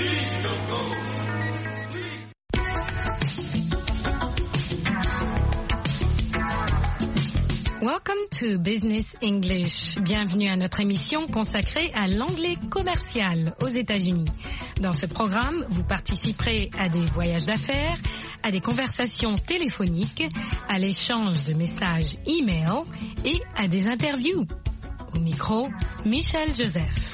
Welcome to Business English. Bienvenue à notre émission consacrée à l'anglais commercial aux États-Unis. Dans ce programme, vous participerez à des voyages d'affaires, à des conversations téléphoniques, à l'échange de messages e-mail et à des interviews. Au micro, Michel Joseph.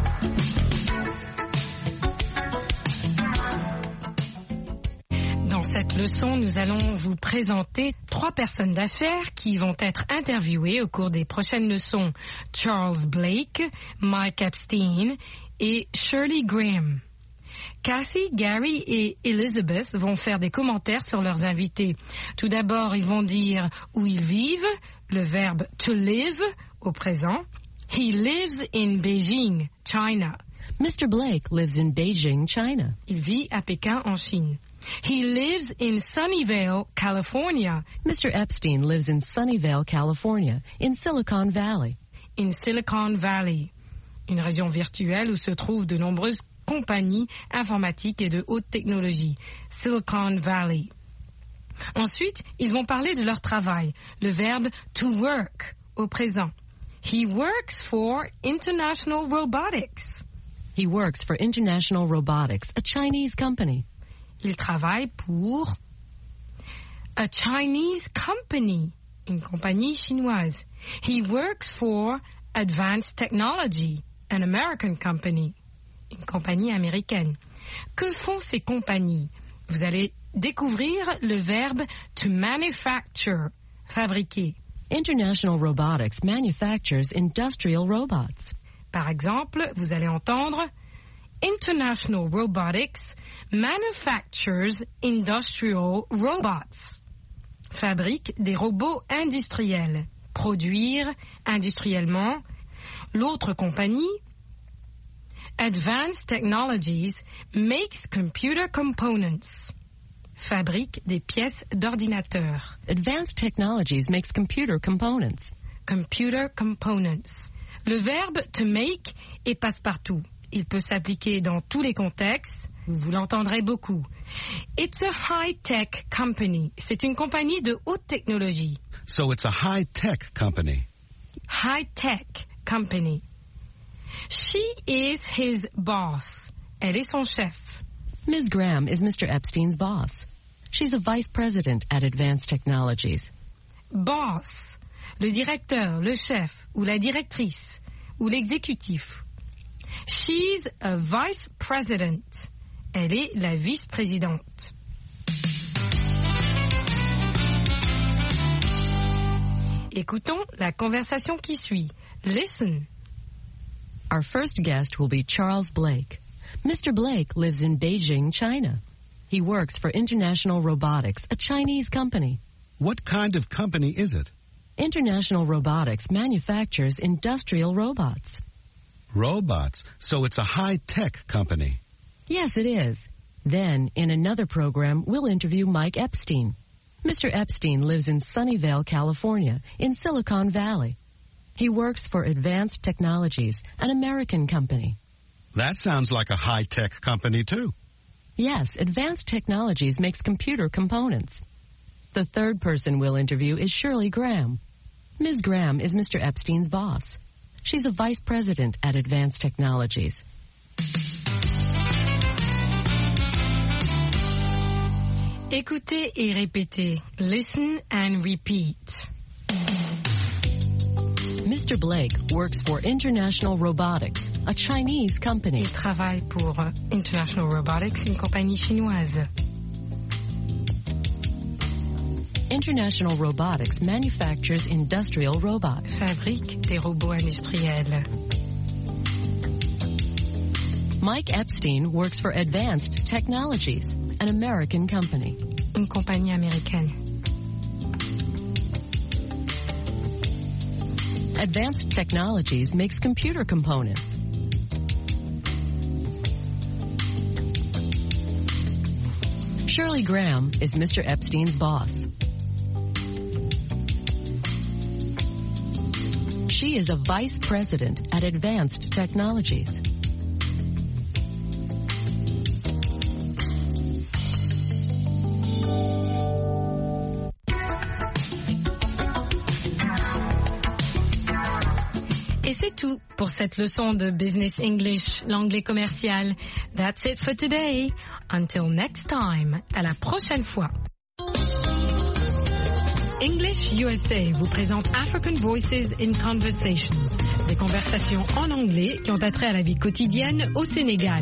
Dans cette leçon, nous allons vous présenter 3 personnes d'affaires qui vont être interviewées au cours des prochaines leçons. Charles Blake, Mike Epstein et Shirley Graham. Kathy, Gary et Elizabeth vont faire des commentaires sur leurs invités. Tout d'abord, ils vont dire où ils vivent, le verbe to live au présent. He lives in Beijing, China. Mr. Blake lives in Beijing, China. Il vit à Pékin, en Chine. He lives in Sunnyvale, California. Mr. Epstein lives in Sunnyvale, California, in Silicon Valley. In Silicon Valley, une région virtuelle où se trouvent de nombreuses compagnies informatiques et de haute technologie. Silicon Valley. Ensuite, ils vont parler de leur travail, le verbe to work au présent. He works for International Robotics. He works for International Robotics, a Chinese company. Il travaille pour a Chinese company, une compagnie chinoise. He works for Advanced Technology, an American company, une compagnie américaine. Que font ces compagnies? Vous allez découvrir le verbe to manufacture, fabriquer. International Robotics manufactures industrial robots. Par exemple, vous allez entendre International Robotics manufactures industrial robots. Fabrique des robots industriels. Produire industriellement. L'autre compagnie, Advanced Technologies, makes computer components. Fabrique des pièces d'ordinateur. Advanced Technologies makes computer components. Computer components. Le verbe to make est passe-partout. Il peut s'appliquer dans tous les contextes. Vous l'entendrez beaucoup. It's a high-tech company. C'est une compagnie de haute technologie. So it's a high-tech company. High-tech company. She is his boss. Elle est son chef. Ms. Graham is Mr. Epstein's boss. She's a vice president at Advanced Technologies. Boss, le directeur, le chef, ou la directrice, ou l'exécutif. She's a vice president. Elle est la vice-présidente. Écoutons la conversation qui suit. Listen. Our first guest will be Charles Blake. Mr. Blake lives in Beijing, China. He works for International Robotics, a Chinese company. What kind of company is it? International Robotics manufactures industrial robots. Robots. So it's a high-tech company. Yes, it is. Then, in another program, we'll interview Mike Epstein. Mr. Epstein lives in Sunnyvale, California, in Silicon Valley. He works for Advanced Technologies, an American company. That sounds like a high-tech company, too. Yes, Advanced Technologies makes computer components. The third person we'll interview is Shirley Graham. Ms. Graham is Mr. Epstein's boss. She's a vice president at Advanced Technologies. Écoutez et répétez. Listen and repeat. Mr. Blake works for International Robotics, a Chinese company. Il travaille pour International Robotics, une compagnie chinoise. International Robotics manufactures industrial robots. Fabrique des robots industriels. Mike Epstein works for Advanced Technologies, an American company. Une compagnie américaine. Advanced Technologies makes computer components. Shirley Graham is Mr. Epstein's boss. She is a vice president at Advanced Technologies. c'est tout pour cette leçon de Business English, l'anglais commercial. That's it for today. Until next time. À la prochaine fois. English USA vous présente African Voices in Conversation. Des conversations en anglais qui ont attrait à la vie quotidienne au Sénégal.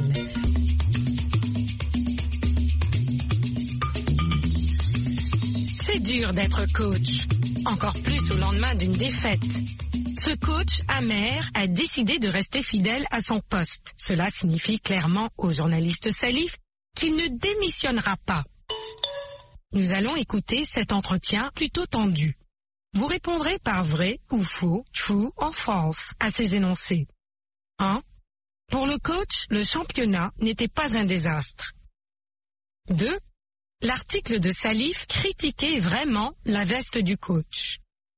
C'est dur d'être coach, encore plus au lendemain d'une défaite. Ce coach amer a décidé de rester fidèle à son poste. Cela signifie clairement au journaliste Salif qu'il ne démissionnera pas. Nous allons écouter cet entretien plutôt tendu. Vous répondrez par vrai ou faux, true or false, à ces énoncés. 1. Pour le coach, le championnat n'était pas un désastre. 2. L'article de Salif critiquait vraiment la veste du coach.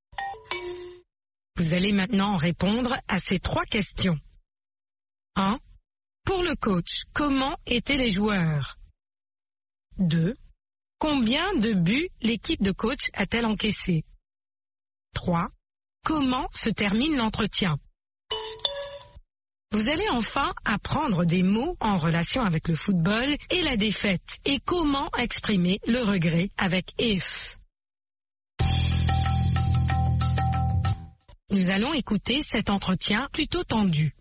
Vous allez maintenant répondre à ces 3 questions. 1. Pour le coach, comment étaient les joueurs? 2. Combien de buts l'équipe de coach a-t-elle encaissé? 3. Comment se termine l'entretien? Vous allez enfin apprendre des mots en relation avec le football et la défaite et comment exprimer le regret avec if. Nous allons écouter cet entretien plutôt tendu.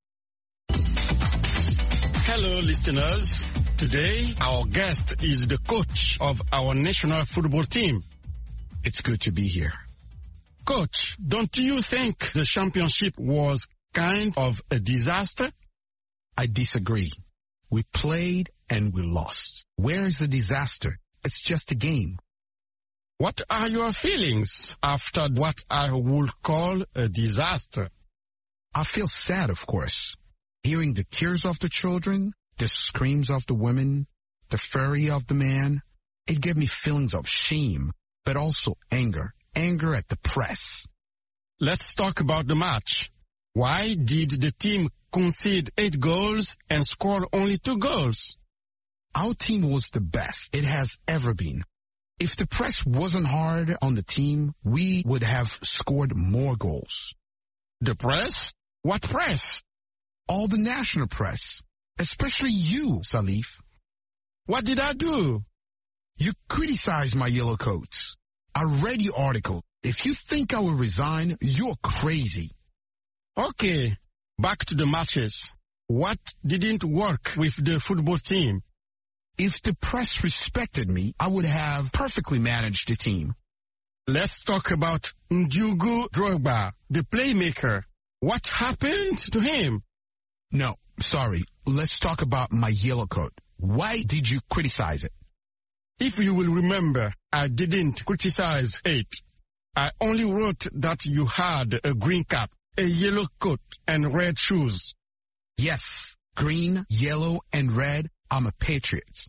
Hello, listeners. Today, our guest is the coach of our national football team. It's good to be here. Coach, don't you think the championship was kind of a disaster? I disagree. We played and we lost. Where is the disaster? It's just a game. What are your feelings after what I would call a disaster? I feel sad, of course. Hearing the tears of the children, the screams of the women, the fury of the man, it gave me feelings of shame, but also anger. Anger at the press. Let's talk about the match. Why did the team concede 8 goals and score only 2 goals? Our team was the best it has ever been. If the press wasn't hard on the team, we would have scored more goals. The press? What press? All the national press. Especially you, Salif. What did I do? You criticized my yellow coats. I read your article. If you think I will resign, you're crazy. Okay, back to the matches. What didn't work with the football team? If the press respected me, I would have perfectly managed the team. Let's talk about Ndiougu Drogba, the playmaker. What happened to him? No, sorry. Let's talk about my yellow coat. Why did you criticize it? If you will remember, I didn't criticize it. I only wrote that you had a green cap, a yellow coat, and red shoes. Yes, green, yellow, and red. I'm a patriot.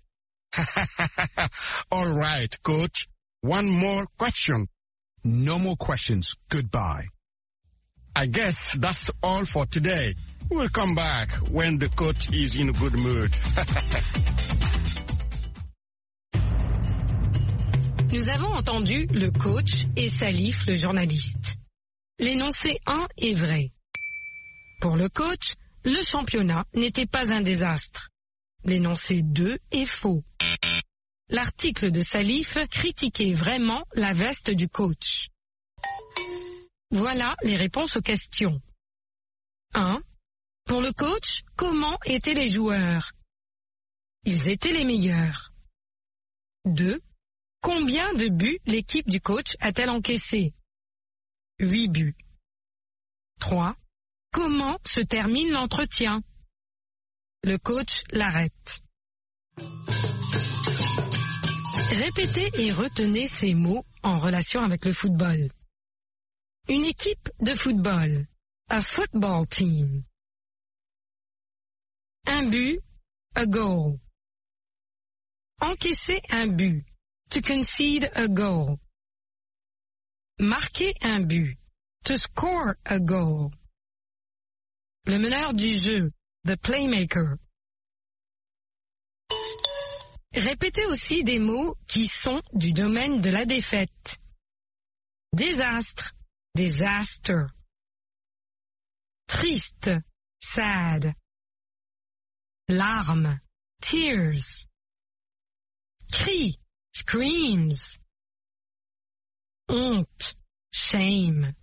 All right, coach. One more question. No more questions. Goodbye. I guess that's all for today. We'll come back when the coach is in a good mood. Nous avons entendu le coach et Salif, le journaliste. L'énoncé 1 est vrai. Pour le coach, le championnat n'était pas un désastre. L'énoncé 2 est faux. L'article de Salif critiquait vraiment la veste du coach. Voilà les réponses aux questions. 1. Pour le coach, comment étaient les joueurs? Ils étaient les meilleurs. 2. Combien de buts l'équipe du coach a-t-elle encaissé? 8 buts. 3. Comment se termine l'entretien? Le coach l'arrête. Répétez et retenez ces mots en relation avec le football. Une équipe de football. A football team. Un but. A goal. Encaisser un but. To concede a goal. Marquer un but. To score a goal. Le meneur du jeu. The playmaker. Répétez aussi des mots qui sont du domaine de la défaite. Désastre. Disaster. triste, sad. Larmes, tears. Cri, screams. Honte, shame.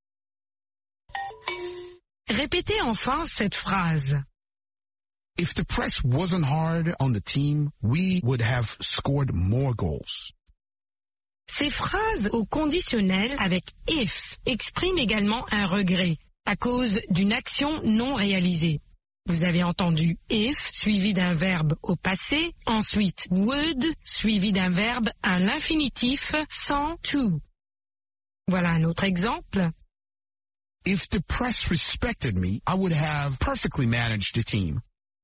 Répétez enfin cette phrase. If the press wasn't hard on the team, we would have scored more goals. Ces phrases au conditionnel avec if expriment également un regret à cause d'une action non réalisée. Vous avez entendu if suivi d'un verbe au passé, ensuite would suivi d'un verbe à l'infinitif sans to. Voilà un autre exemple. If the press respected me, I would have perfectly managed the team.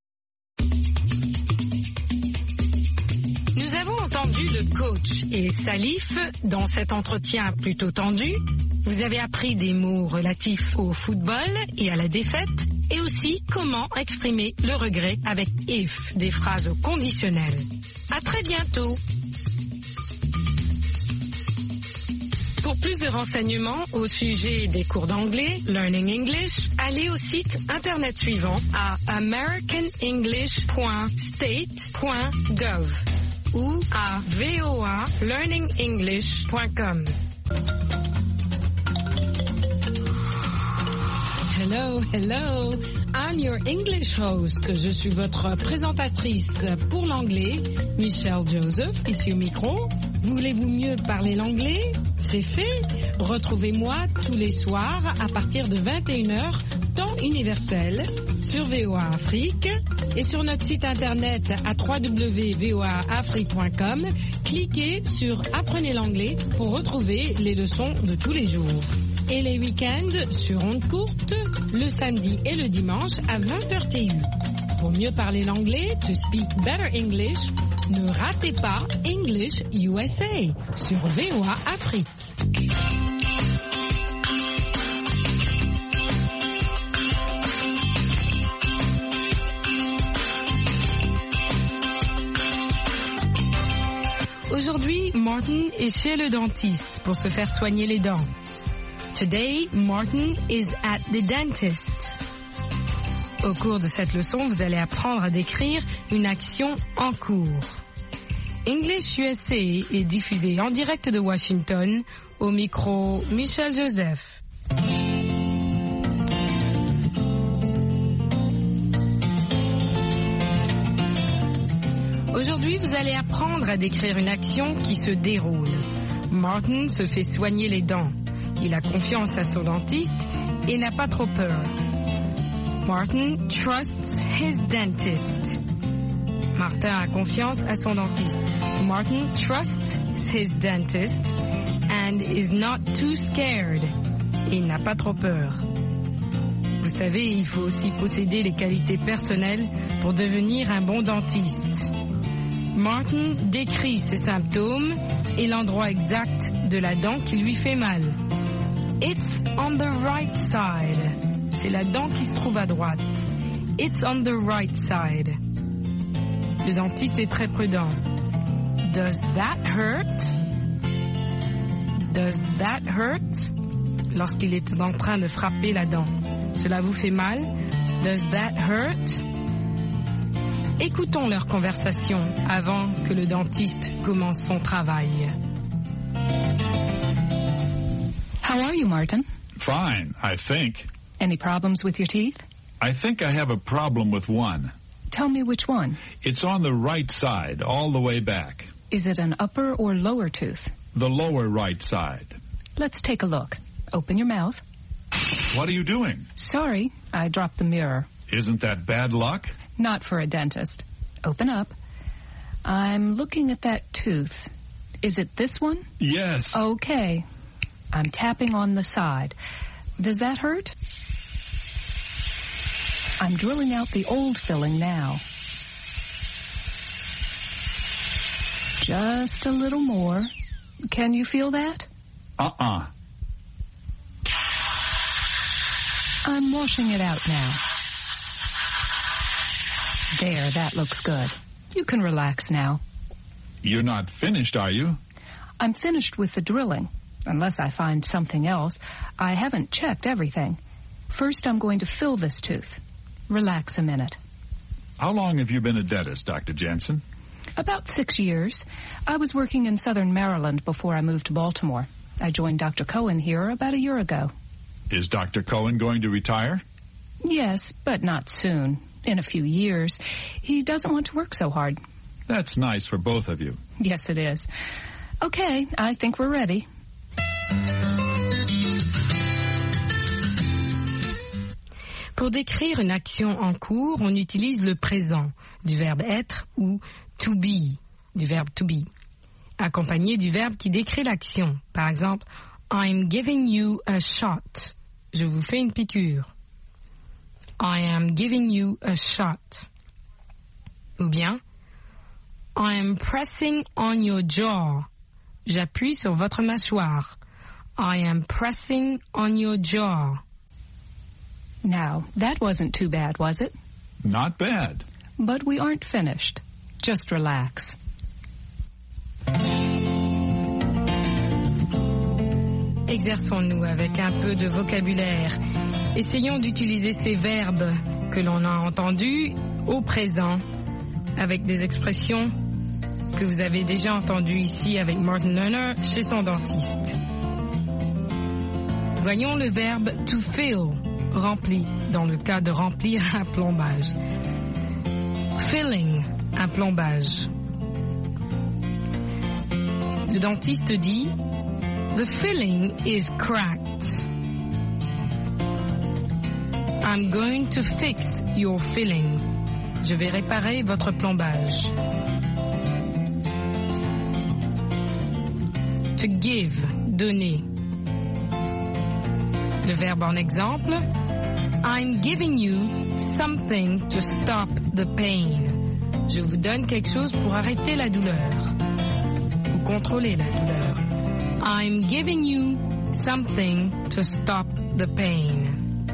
Nous avons entendu le coach et Salif dans cet entretien plutôt tendu. Vous avez appris des mots relatifs au football et à la défaite et aussi comment exprimer le regret avec if, des phrases au conditionnel. À très bientôt. Pour plus de renseignements au sujet des cours d'anglais, Learning English, allez au site internet suivant à americanenglish.state.gov ou à voalearningenglish.com. Hello, hello, I'm your English host. Je suis votre présentatrice pour l'anglais, Michelle Joseph, ici au micro. Voulez-vous mieux parler l'anglais? C'est fait. Retrouvez-moi tous les soirs à partir de 21h, temps universel, sur VOA Afrique et sur notre site internet à www.voaafrique.com. Cliquez sur Apprenez l'anglais pour retrouver les leçons de tous les jours. Et les week-ends sur ondes courtes, le samedi et le dimanche à 20h TU. Pour mieux parler l'anglais, to speak better English, ne ratez pas English USA sur VOA Afrique. Aujourd'hui, Martin est chez le dentiste pour se faire soigner les dents. Today, Martin is at the dentist. Au cours de cette leçon, vous allez apprendre à décrire une action en cours. English USA est diffusé en direct de Washington, au micro Michelle Joseph. Aujourd'hui, vous allez apprendre à décrire une action qui se déroule. Martin se fait soigner les dents. Il a confiance à son dentiste et n'a pas trop peur. Martin trusts his dentist. Martin a confiance à son dentiste. Martin trusts his dentist and is not too scared. Et il n'a pas trop peur. Vous savez, il faut aussi posséder les qualités personnelles pour devenir un bon dentiste. Martin décrit ses symptômes et l'endroit exact de la dent qui lui fait mal. It's on the right side. C'est la dent qui se trouve à droite. It's on the right side. Le dentiste est très prudent. Does that hurt? Does that hurt? Lorsqu'il est en train de frapper la dent. Cela vous fait mal? Does that hurt? Écoutons leur conversation avant que le dentiste commence son travail. How are you, Martin? Fine, I think. Any problems with your teeth? I think I have a problem with one. Tell me which one. It's on the right side, all the way back. Is it an upper or lower tooth? The lower right side. Let's take a look. Open your mouth. What are you doing? Sorry, I dropped the mirror. Isn't that bad luck? Not for a dentist. Open up. I'm looking at that tooth. Is it this one? Yes. Okay. I'm tapping on the side. Does that hurt? I'm drilling out the old filling now. Just a little more. Can you feel that? Uh-uh. I'm washing it out now. There, that looks good. You can relax now. You're not finished, are you? I'm finished with the drilling. Unless I find something else. I haven't checked everything. First, I'm going to fill this tooth. Relax a minute. How long have you been a dentist, Dr. Jensen? About 6 years. I was working in southern Maryland before I moved to Baltimore. I joined Dr. Cohen here about a year ago. Is Dr. Cohen going to retire? Yes, but not soon. In a few years. He doesn't want to work so hard. That's nice for both of you. Yes, it is. Okay, I think we're ready. Pour décrire une action en cours, on utilise le présent du verbe être ou to be du verbe to be, accompagné du verbe qui décrit l'action. Par exemple, I'm giving you a shot. Je vous fais une piqûre. I am giving you a shot. Ou bien, I am pressing on your jaw. J'appuie sur votre mâchoire. I am pressing on your jaw. Now, that wasn't too bad, was it? Not bad. But we aren't finished. Just relax. Exerçons-nous avec un peu de vocabulaire. Essayons d'utiliser ces verbes que l'on a entendus au présent avec des expressions que vous avez déjà entendues ici avec Martin Lerner chez son dentiste. Voyons le verbe to fill, rempli, dans le cas de remplir un plombage. Filling, un plombage. Le dentiste dit The filling is cracked. I'm going to fix your filling. Je vais réparer votre plombage. To give, donner. Le verbe en exemple, I'm giving you something to stop the pain. Je vous donne quelque chose pour arrêter la douleur. Ou contrôler la douleur. I'm giving you something to stop the pain.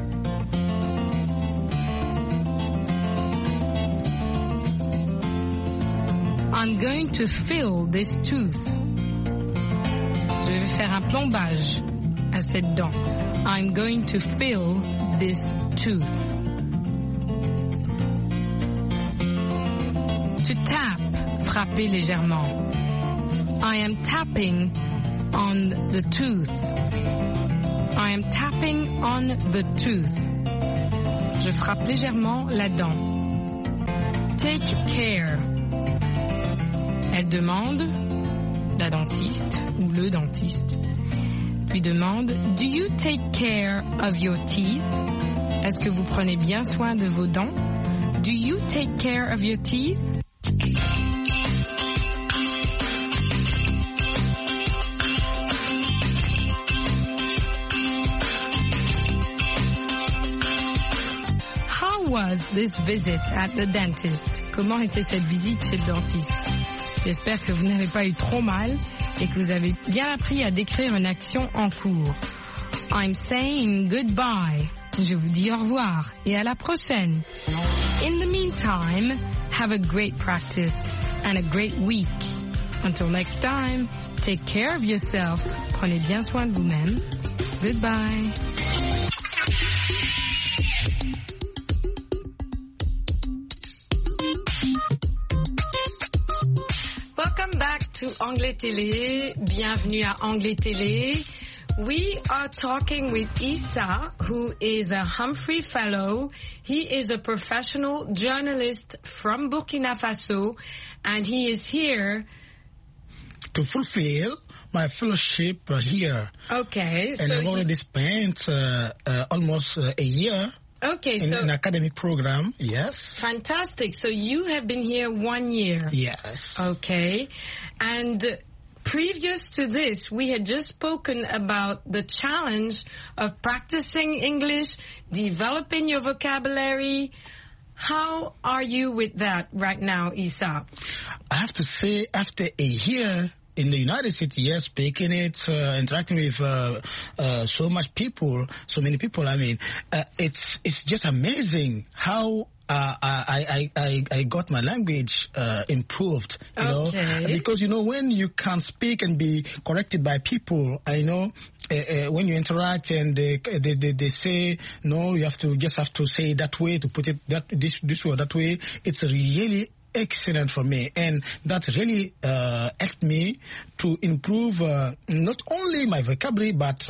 I'm going to fill this tooth. Je vais faire un plombage à cette dent. I'm going to fill this tooth. To tap, frapper légèrement. I am tapping on the tooth. I am tapping on the tooth. Je frappe légèrement la dent. Take care. Elle demande, la dentiste ou le dentiste, lui demande, Do you take care of your teeth? Est-ce que vous prenez bien soin de vos dents? Do you take care of your teeth? How was this visit at the dentist? Comment était cette visite chez le dentiste? J'espère que vous n'avez pas eu trop mal et que vous avez bien appris à décrire une action en cours. I'm saying goodbye. Je vous dis au revoir et à la prochaine. In the meantime, have a great practice and a great week. Until next time, take care of yourself. Prenez bien soin de vous-même. Goodbye. Welcome back to Anglais Télé. Bienvenue à Anglais Télé. We are talking with Issa, who is a Humphrey Fellow. He is a professional journalist from Burkina Faso, and he is here to fulfill my fellowship here. Okay. And I've already spent almost a year. Okay, in an academic program, yes. Fantastic. So you have been here 1 year. Yes. Okay. And previous to this, we had just spoken about the challenge of practicing English, developing your vocabulary. How are you with that right now, Issa? I have to say, after a year in the United States, yes, speaking it, interacting with so many people, I mean, it's just amazing how I got my language improved, you know, because, you know, when you can speak and be corrected by people, I know when you interact and they say, no, you have to say it that way, to put it this way or that way, it's really excellent for me, and that really helped me to improve not only my vocabulary but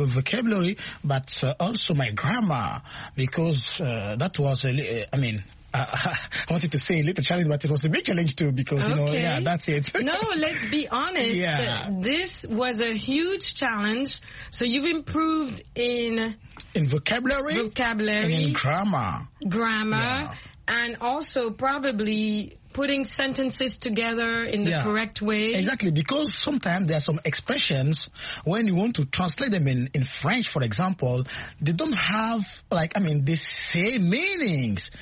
also my grammar, because that was I wanted to say a little challenge, but it was a big challenge too, because you know, yeah, that's it. No, let's be honest. Yeah. This was a huge challenge. So you've improved in vocabulary, and in grammar. Yeah. And also probably putting sentences together in the correct way. Exactly, because sometimes there are some expressions, when you want to translate them in French, for example, they don't have, the same meanings.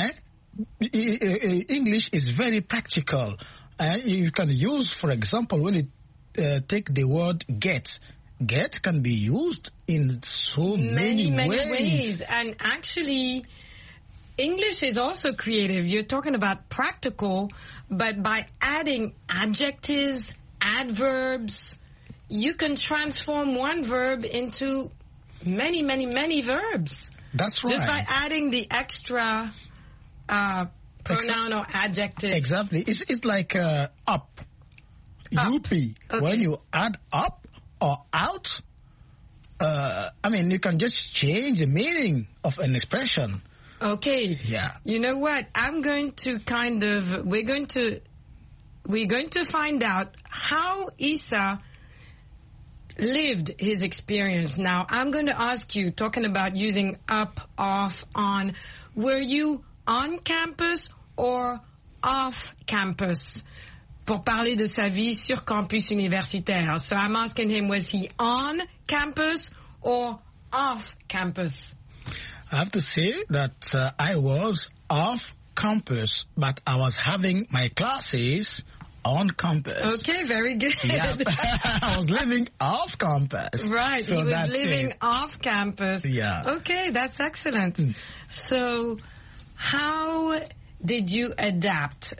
English is very practical. You can use, for example, when you take the word get. Get can be used in so many ways. And actually, English is also creative. You're talking about practical, but by adding adjectives, adverbs, you can transform one verb into many, many, many verbs. That's right. Just by adding the extra pronoun or adjective. Exactly. It's like up. UP. Okay. When you add up or out, you can just change the meaning of an expression. Okay. Yeah. You know what? We're going to find out how Issa lived his experience. Now, I'm going to ask you, talking about using up, off, on, were you on campus or off campus? Pour parler de sa vie sur campus universitaire. So I'm asking him, was he on campus or off campus? I have to say that I was off campus, but I was having my classes on campus. Okay, very good. Yeah. I was living off campus. Right, so he was living off campus. Yeah. Okay, that's excellent. So, how did you adapt?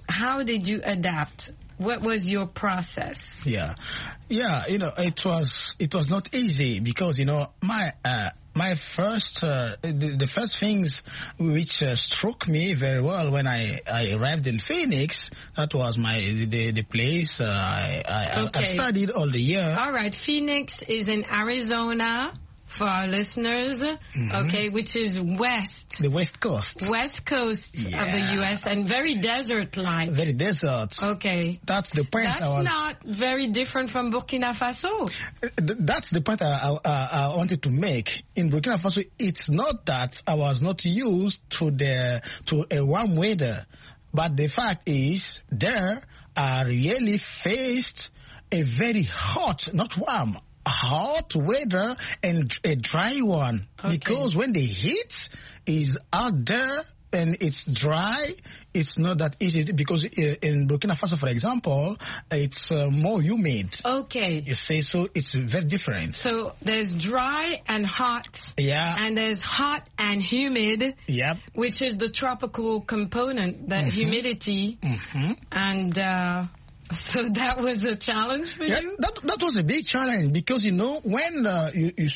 What was your process? Yeah, you know, it was not easy, because, you know, my first, the first things which struck me very well when I arrived in Phoenix, that was the place I studied all the year. All right, Phoenix is in Arizona. For our listeners, okay, which is west. The West Coast. West Coast of the U.S. and very desert-like. Very desert. Okay. That's the point. That's not very different from Burkina Faso. That's the point I wanted to make. In Burkina Faso, it's not that I was not used to a warm weather, but the fact is there I really faced a very hot, not warm, hot weather and a dry one. Okay. Because when the heat is out there and it's dry, it's not that easy, because in Burkina Faso, for example, it's more humid. Okay. You say, so it's very different. So there's dry and hot. Yeah. And there's hot and humid. Yep. Which is the tropical component, the humidity. And so that was a challenge for you? That was a big challenge, because, you know, when you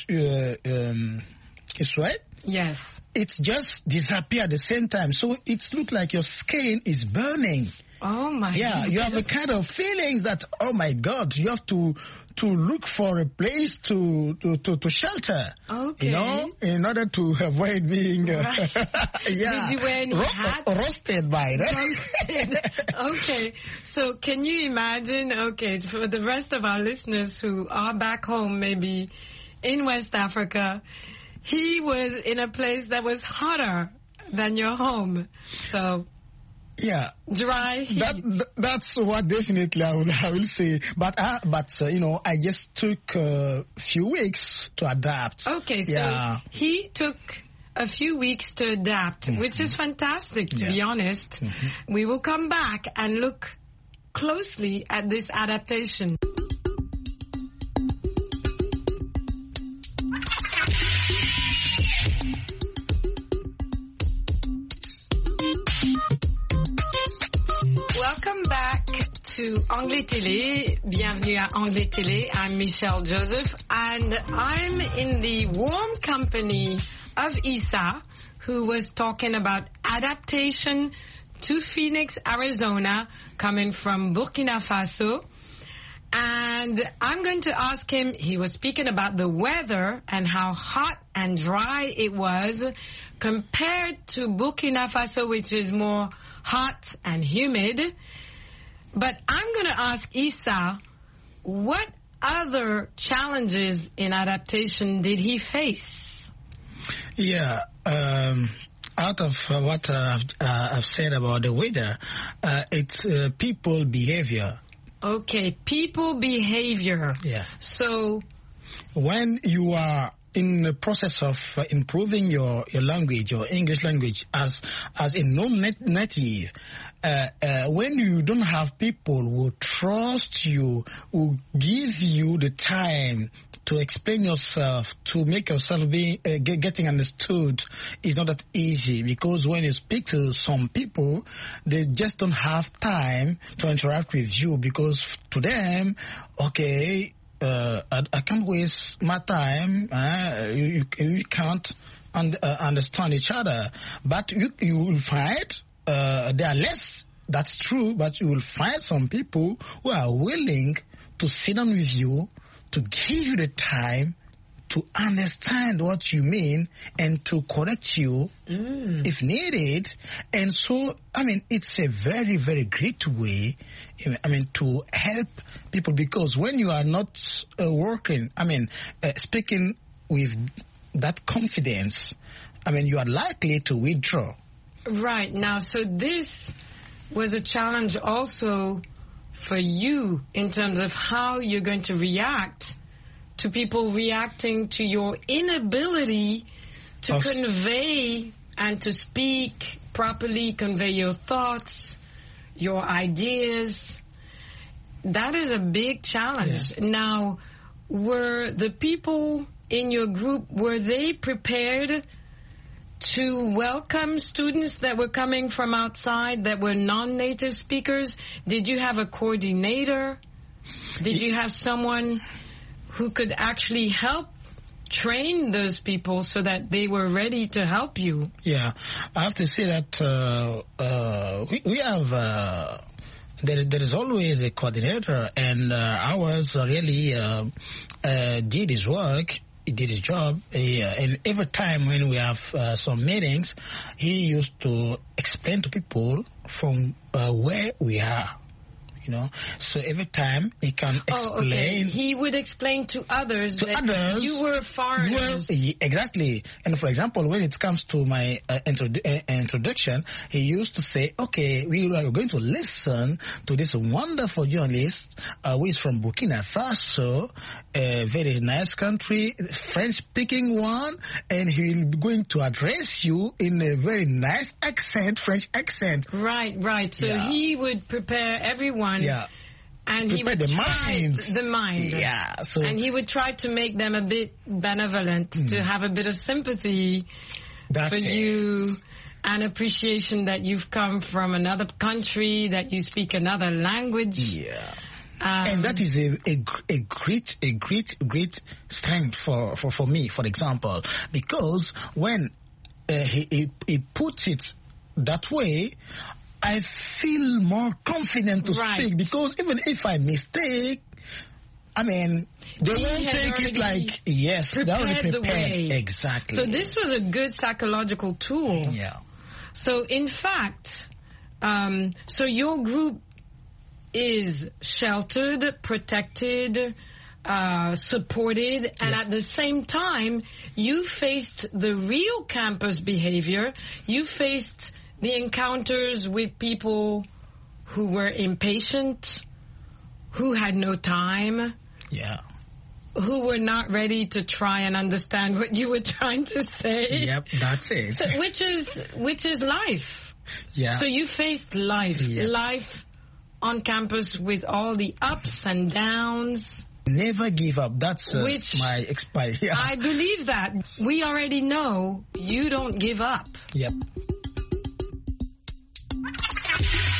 sweat, yes, it just disappears at the same time. So it looks like your skin is burning. Oh my God. Yeah, you have a kind of feelings that, oh my God, you have to look for a place to shelter. Okay. You know, in order to avoid being right. Did you wear any hats? Roasted by that. Roasted. Okay. So can you imagine, for the rest of our listeners who are back home, maybe in West Africa, he was in a place that was hotter than your home. So yeah, dry heat. That's what definitely I will say. But you know, I just took a few weeks to adapt. Okay, so he took a few weeks to adapt, which is fantastic, to be honest. We will come back and look closely at this adaptation. Welcome back to Anglais Télé. Bienvenue à Anglais Télé. I'm Michelle Joseph, and I'm in the warm company of Issa, who was talking about adaptation to Phoenix, Arizona, coming from Burkina Faso. And I'm going to ask him, he was speaking about the weather and how hot and dry it was compared to Burkina Faso, which is more hot and humid. But I'm going to ask Issa, what other challenges in adaptation did he face? Yeah, out of what I've said about the weather, it's people behavior. Okay, people behavior. Yeah. So when you are in the process of improving your language, your English language, as a non-native, when you don't have people who trust you, who give you the time to explain yourself, to make yourself getting understood, is not that easy, because when you speak to some people, they just don't have time to interact with you, because to them, okay, I can't waste my time. You can't understand each other. But you will find there are less. That's true. But you will find some people who are willing to sit down with you, to give you the time to understand what you mean and to correct you if needed. And so, I mean, it's a very, very great way, I mean, to help people, because when you are not working, I mean, speaking with that confidence, I mean, you are likely to withdraw. Right. Now, so this was a challenge also for you in terms of how you're going to react to people reacting to your inability to convey and to speak properly, convey your thoughts, your ideas. That is a big challenge. Yeah. Now, were the people in your group, were they prepared to welcome students that were coming from outside that were non-native speakers? Did you have a coordinator? Did you have someone who could actually help train those people so that they were ready to help you? Yeah, I have to say that we have, there is always a coordinator, and ours really did his work. He did his job, and every time when we have some meetings, he used to explain to people from where we are. You know, so every time he can explain. Oh, okay. He would explain to others that you were foreigners. Exactly. And for example, when it comes to my introduction, he used to say, okay, we are going to listen to this wonderful journalist who is from Burkina Faso, a very nice country, French-speaking one, and he will be going to address you in a very nice accent, French accent. Right, right. So he would prepare everyone. Yeah. And prepare he would the mind. Yeah. So, and he would try to make them a bit benevolent, to have a bit of sympathy for you, and appreciation that you've come from another country, that you speak another language. Yeah. And that is a great strength for me, for example, because when he puts it that way, I feel more confident to speak, because even if I mistake, I mean, they won't take it like, they already prepared. Exactly. So this was a good psychological tool. Yeah. So in fact, so your group is sheltered, protected, supported, and at the same time, you faced the real campus behavior. You faced the encounters with people who were impatient, who had no time, who were not ready to try and understand what you were trying to say. Yep, that's it. So, which is life. Yeah. So you faced life, life on campus with all the ups and downs. Never give up. That's my I believe that. We already know you don't give up. Yep.